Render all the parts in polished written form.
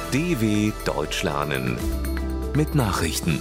DW Deutsch lernen mit Nachrichten.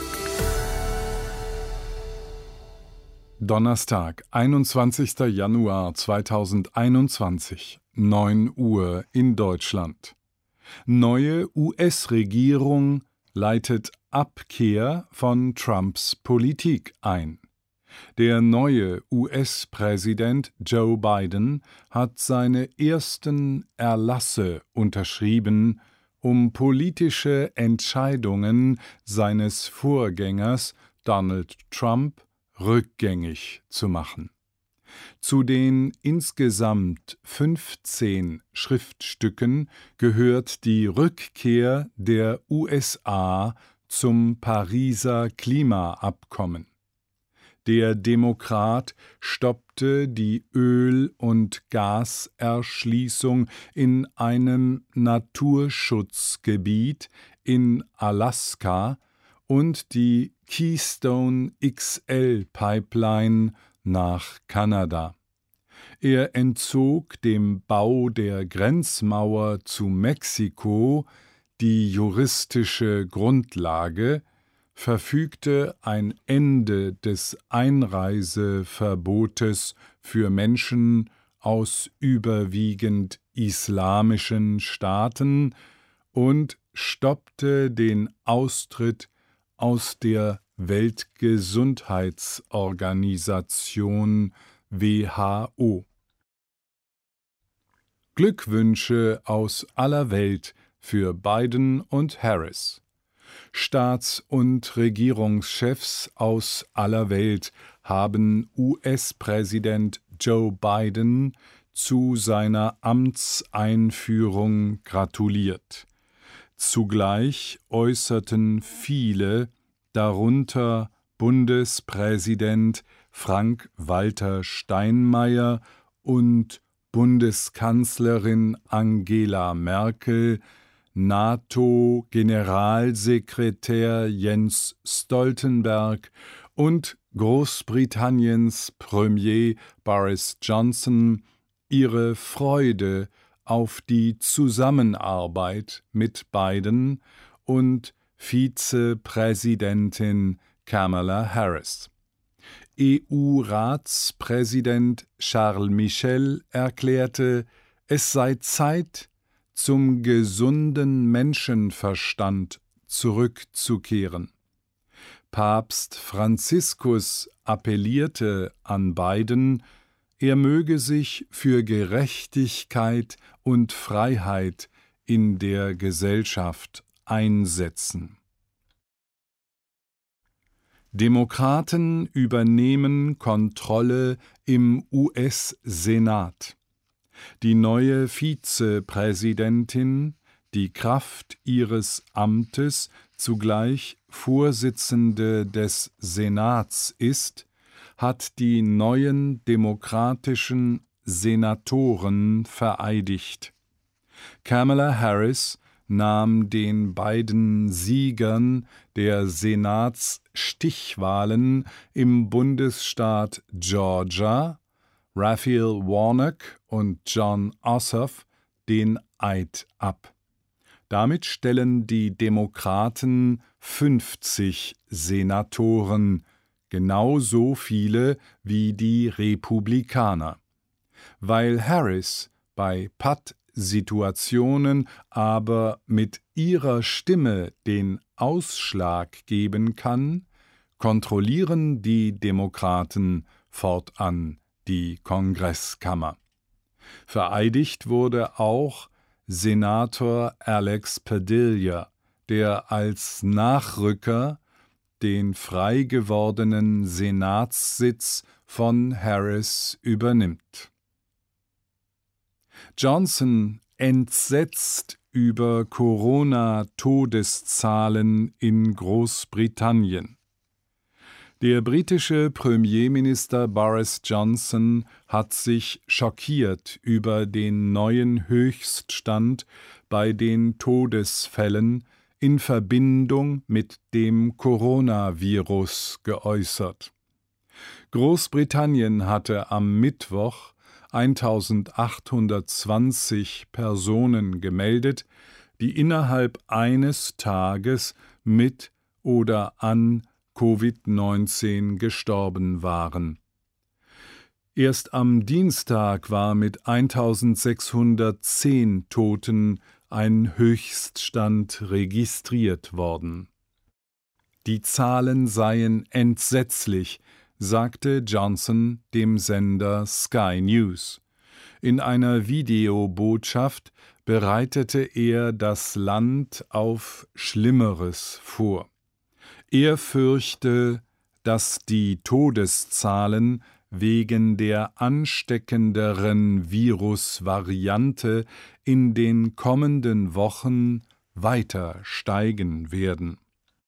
Donnerstag, 21. Januar 2021, 9 Uhr in Deutschland. Neue US-Regierung leitet Abkehr von Trumps Politik ein. Der neue US-Präsident Joe Biden hat seine ersten Erlasse unterschrieben, um politische Entscheidungen seines Vorgängers Donald Trump rückgängig zu machen. Zu den insgesamt 15 Schriftstücken gehört die Rückkehr der USA zum Pariser Klimaabkommen. Der Demokrat stoppte die Öl- und Gaserschließung in einem Naturschutzgebiet in Alaska und die Keystone XL Pipeline nach Kanada. Er entzog dem Bau der Grenzmauer zu Mexiko die juristische Grundlage, verfügte ein Ende des Einreiseverbotes für Menschen aus überwiegend islamischen Staaten und stoppte den Austritt aus der Weltgesundheitsorganisation WHO. Glückwünsche aus aller Welt für Biden und Harris. Staats- und Regierungschefs aus aller Welt haben US-Präsident Joe Biden zu seiner Amtseinführung gratuliert. Zugleich äußerten viele, darunter Bundespräsident Frank-Walter Steinmeier und Bundeskanzlerin Angela Merkel, NATO-Generalsekretär Jens Stoltenberg und Großbritanniens Premier Boris Johnson ihre Freude auf die Zusammenarbeit mit Biden und Vizepräsidentin Kamala Harris. EU-Ratspräsident Charles Michel erklärte, es sei Zeit, zum gesunden Menschenverstand zurückzukehren. Papst Franziskus appellierte an Biden, er möge sich für Gerechtigkeit und Freiheit in der Gesellschaft einsetzen. Demokraten übernehmen Kontrolle im US-Senat. Die neue Vizepräsidentin, die Kraft ihres Amtes zugleich Vorsitzende des Senats ist, hat die neuen demokratischen Senatoren vereidigt. Kamala Harris nahm den beiden Siegern der Senatsstichwahlen im Bundesstaat Georgia, Raphael Warnock und Jon Ossoff, den Eid ab. Damit stellen die Demokraten 50 Senatoren, genauso viele wie die Republikaner. Weil Harris bei Pattsituationen aber mit ihrer Stimme den Ausschlag geben kann, kontrollieren die Demokraten fortan die Kongresskammer. Vereidigt wurde auch Senator Alex Padilla, der als Nachrücker den frei gewordenen Senatssitz von Harris übernimmt. Johnson entsetzt über Corona-Todeszahlen in Großbritannien. Der britische Premierminister Boris Johnson hat sich schockiert über den neuen Höchststand bei den Todesfällen in Verbindung mit dem Coronavirus geäußert. Großbritannien hatte am Mittwoch 1820 Personen gemeldet, die innerhalb eines Tages mit oder an Covid-19 gestorben waren. Erst am Dienstag war mit 1610 Toten ein Höchststand registriert worden. Die Zahlen seien entsetzlich, sagte Johnson dem Sender Sky News. In einer Videobotschaft bereitete er das Land auf Schlimmeres vor. Er fürchte, dass die Todeszahlen wegen der ansteckenderen Virusvariante in den kommenden Wochen weiter steigen werden.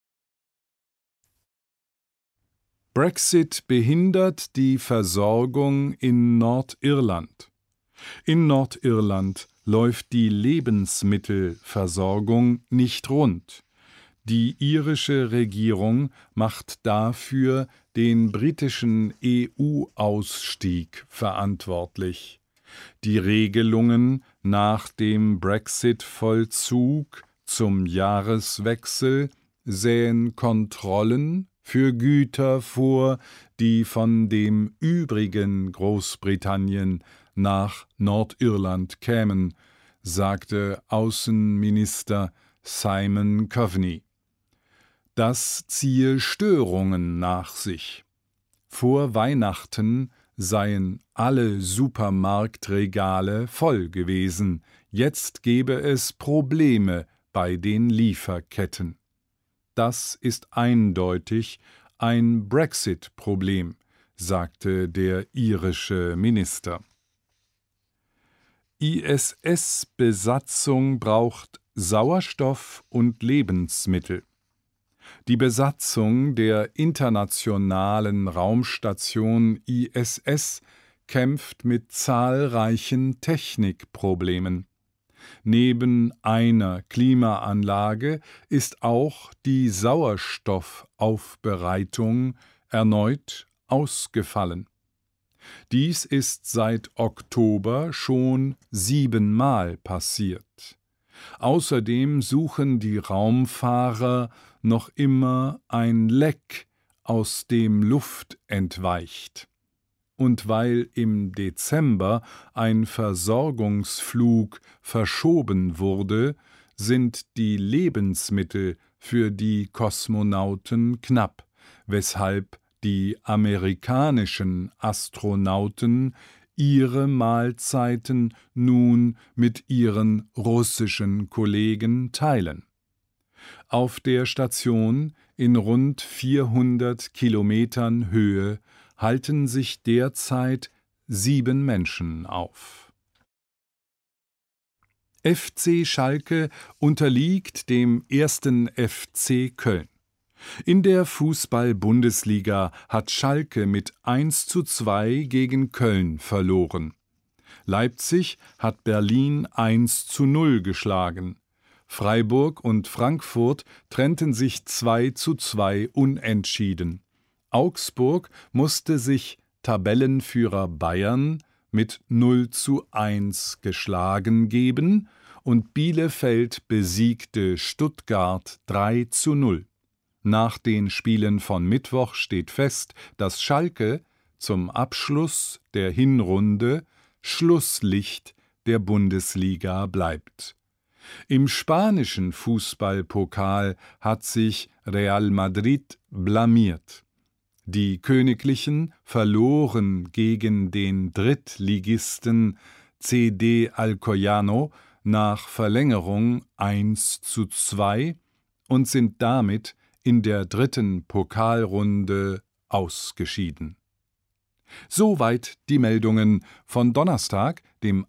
Brexit behindert die Versorgung in Nordirland. In Nordirland läuft die Lebensmittelversorgung nicht rund. Die irische Regierung macht dafür den britischen EU-Ausstieg verantwortlich. Die Regelungen nach dem Brexit-Vollzug zum Jahreswechsel sähen Kontrollen für Güter vor, die von dem übrigen Großbritannien nach Nordirland kämen, sagte Außenminister Simon Coveney. Das ziehe Störungen nach sich. Vor Weihnachten seien alle Supermarktregale voll gewesen, jetzt gebe es Probleme bei den Lieferketten. Das ist eindeutig ein Brexit-Problem, sagte der irische Minister. ISS-Besatzung braucht Sauerstoff und Lebensmittel. Die Besatzung der internationalen Raumstation ISS kämpft mit zahlreichen Technikproblemen. Neben einer Klimaanlage ist auch die Sauerstoffaufbereitung erneut ausgefallen. Dies ist seit Oktober schon 7-mal passiert. Außerdem suchen die Raumfahrer noch immer ein Leck, aus dem Luft entweicht. Und weil im Dezember ein Versorgungsflug verschoben wurde, sind die Lebensmittel für die Kosmonauten knapp, weshalb die amerikanischen Astronauten ihre Mahlzeiten nun mit ihren russischen Kollegen teilen. Auf der Station in rund 400 Kilometern Höhe halten sich derzeit 7 Menschen auf. FC Schalke unterliegt dem 1. FC Köln. In der Fußball-Bundesliga hat Schalke mit 1:2 gegen Köln verloren. Leipzig hat Berlin 1:0 geschlagen. Freiburg und Frankfurt trennten sich 2:2 unentschieden. Augsburg musste sich Tabellenführer Bayern mit 0:1 geschlagen geben und Bielefeld besiegte Stuttgart 3:0. Nach den Spielen von Mittwoch steht fest, dass Schalke zum Abschluss der Hinrunde Schlusslicht der Bundesliga bleibt. Im spanischen Fußballpokal hat sich Real Madrid blamiert. Die Königlichen verloren gegen den Drittligisten CD Alcoyano nach Verlängerung 1:2 und sind damit in der dritten Pokalrunde ausgeschieden. Soweit die Meldungen von Donnerstag, dem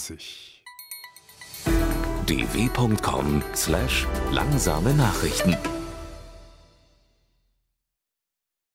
21.01.2021. dw.com/langsame Nachrichten